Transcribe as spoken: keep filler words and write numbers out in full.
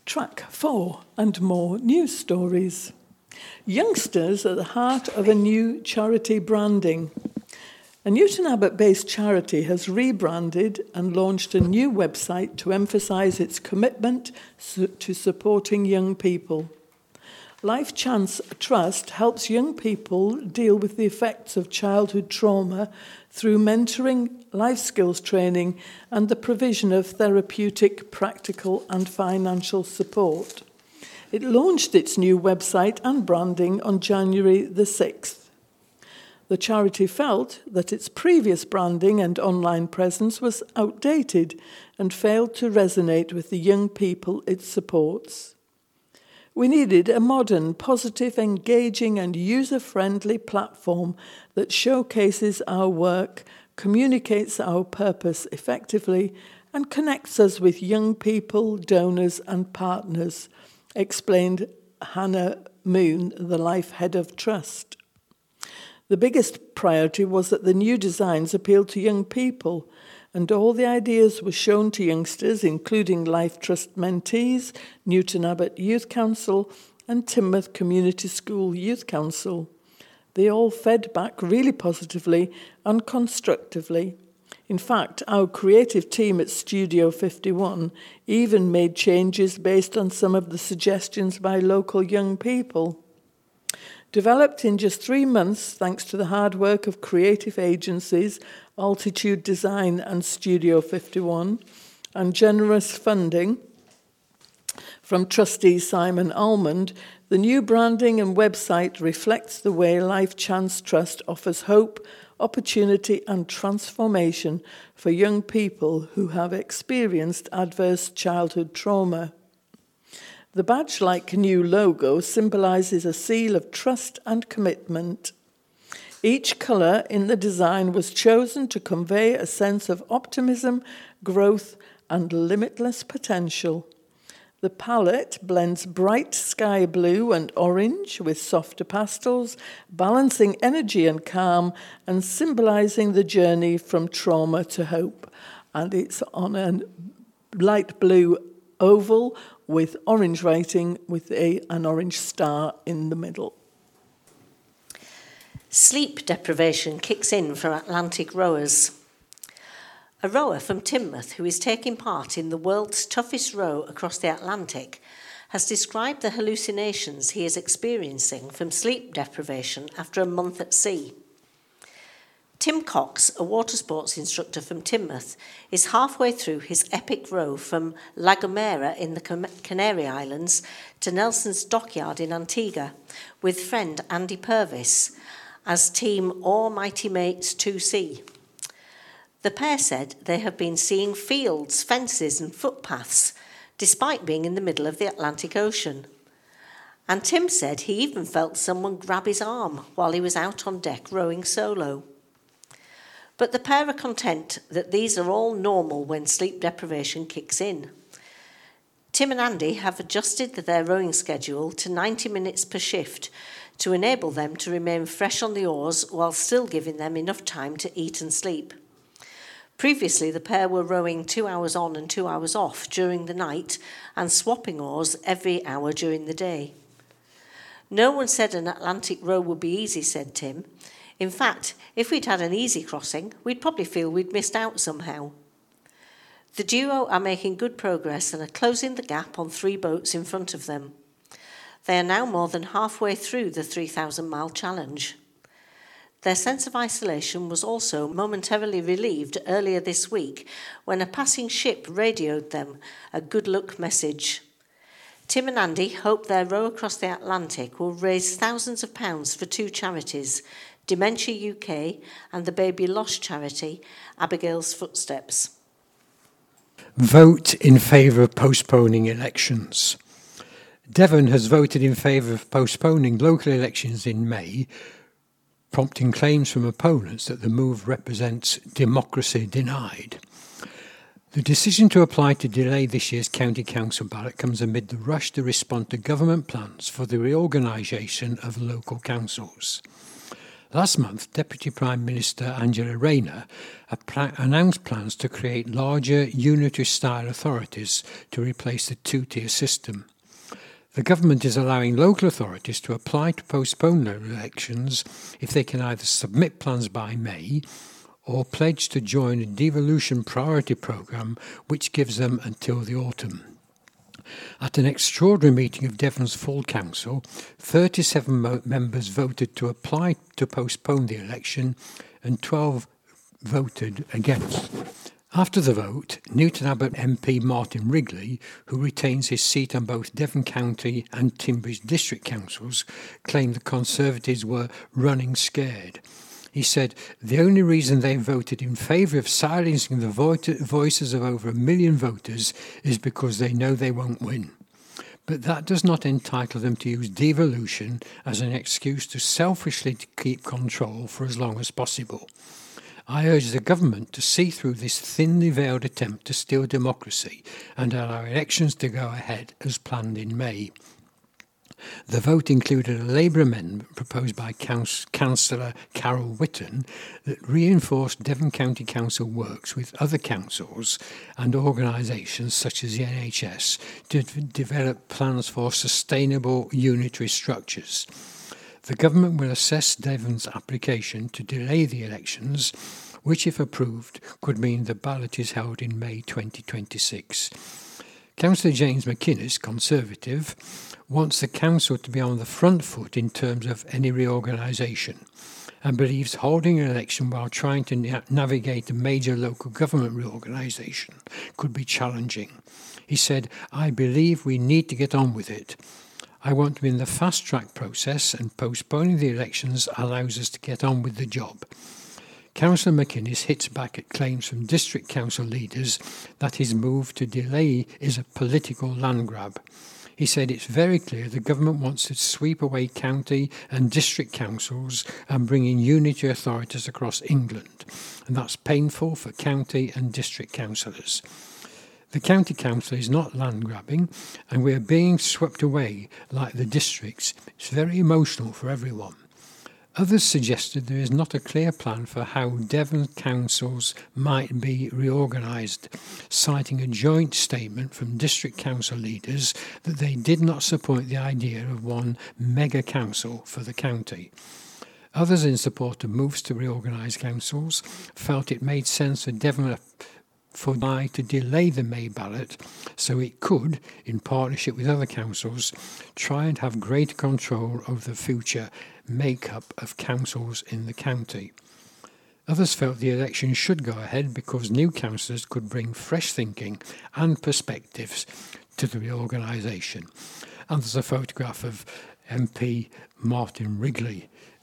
Track four and more news stories. Youngsters at the heart of a new charity branding. A Newton Abbot-based charity has rebranded and launched a new website to emphasise its commitment to supporting young people. Life Chance Trust helps young people deal with the effects of childhood trauma through mentoring, life skills training, and the provision of therapeutic, practical, and financial support. It launched its new website and branding on January the sixth. The charity felt that its previous branding and online presence was outdated and failed to resonate with the young people it supports. We needed a modern, positive, engaging and user-friendly platform that showcases our work, communicates our purpose effectively, and connects us with young people, donors and partners, explained Hannah Moon, the Life Head of Trust. The biggest priority was that the new designs appealed to young people, and all the ideas were shown to youngsters, including Life Trust mentees, Newton Abbot Youth Council, and Teignmouth Community School Youth Council. They all fed back really positively and constructively. In fact, our creative team at Studio fifty-one even made changes based on some of the suggestions by local young people. Developed in just three months thanks to the hard work of creative agencies, Altitude Design and Studio fifty-one, and generous funding from trustee Simon Almond, the new branding and website reflects the way Life Chance Trust offers hope, opportunity and transformation for young people who have experienced adverse childhood trauma. The badge-like new logo symbolises a seal of trust and commitment. Each colour in the design was chosen to convey a sense of optimism, growth and limitless potential. The palette blends bright sky blue and orange with softer pastels, balancing energy and calm and symbolising the journey from trauma to hope. And it's on a light blue oval with orange writing with a, an orange star in the middle. Sleep deprivation kicks in for Atlantic rowers. A rower from Teignmouth who is taking part in the world's toughest row across the Atlantic has described the hallucinations he is experiencing from sleep deprivation after a month at sea. Tim Cox, a water sports instructor from Teignmouth, is halfway through his epic row from La Gomera in the Canary Islands to Nelson's Dockyard in Antigua with friend Andy Purvis as team All Mighty Mates two C. The pair said they have been seeing fields, fences and footpaths despite being in the middle of the Atlantic Ocean. And Tim said he even felt someone grab his arm while he was out on deck rowing solo. But the pair are content that these are all normal when sleep deprivation kicks in. Tim and Andy have adjusted their rowing schedule to ninety minutes per shift to enable them to remain fresh on the oars while still giving them enough time to eat and sleep. Previously, the pair were rowing two hours on and two hours off during the night and swapping oars every hour during the day. No one said an Atlantic row would be easy, said Tim. In fact, if we'd had an easy crossing, we'd probably feel we'd missed out somehow. The duo are making good progress and are closing the gap on three boats in front of them. They are now more than halfway through the three thousand mile challenge. Their sense of isolation was also momentarily relieved earlier this week when a passing ship radioed them a good luck message. Tim and Andy hope their row across the Atlantic will raise thousands of pounds for two charities, Dementia U K and the Baby Lost charity, Abigail's Footsteps. Vote in favour of postponing elections. Devon has voted in favour of postponing local elections in May, prompting claims from opponents that the move represents democracy denied. The decision to apply to delay this year's county council ballot comes amid the rush to respond to government plans for the reorganisation of local councils. Last month, Deputy Prime Minister Angela Rayner announced plans to create larger unitary-style authorities to replace the two-tier system. The government is allowing local authorities to apply to postpone their elections if they can either submit plans by May or pledge to join a devolution priority programme which gives them until the autumn. At an extraordinary meeting of Devon's full council, thirty-seven mo- members voted to apply to postpone the election and twelve voted against. After the vote, Newton Abbot M P Martin Wrigley, who retains his seat on both Devon County and Timbridge District Councils, claimed the Conservatives were running scared. He said the only reason they voted in favour of silencing the vo- voices of over a million voters is because they know they won't win. But that does not entitle them to use devolution as an excuse to selfishly to keep control for as long as possible. I urge the government to see through this thinly veiled attempt to steal democracy and allow elections to go ahead as planned in May. The vote included a Labour amendment proposed by Council- Councillor Carol Whitton that reinforced Devon County Council works with other councils and organisations such as the N H S to d- develop plans for sustainable unitary structures. The government will assess Devon's application to delay the elections, which, if approved, could mean the ballot is held in May twenty twenty-six. Councillor James McInnes, Conservative, wants the council to be on the front foot in terms of any reorganisation and believes holding an election while trying to na- navigate a major local government reorganisation could be challenging. He said, "I believe we need to get on with it. I want to be in the fast-track process, and postponing the elections allows us to get on with the job." Councillor McInnes hits back at claims from district council leaders that his move to delay is a political land grab. He said it's very clear the government wants to sweep away county and district councils and bring in unity authorities across England, and that's painful for county and district councillors. The county council is not land grabbing, and we are being swept away like the districts. It's very emotional for everyone. Others suggested there is not a clear plan for how Devon councils might be reorganised, citing a joint statement from district council leaders that they did not support the idea of one mega council for the county. Others in support of moves to reorganise councils felt it made sense for Devon for I to delay the May ballot so it could, in partnership with other councils, try and have greater control over the future make-up of councils in the county. Others felt the election should go ahead because new councillors could bring fresh thinking and perspectives to the reorganisation. And there's a photograph of M P Martin Wrigley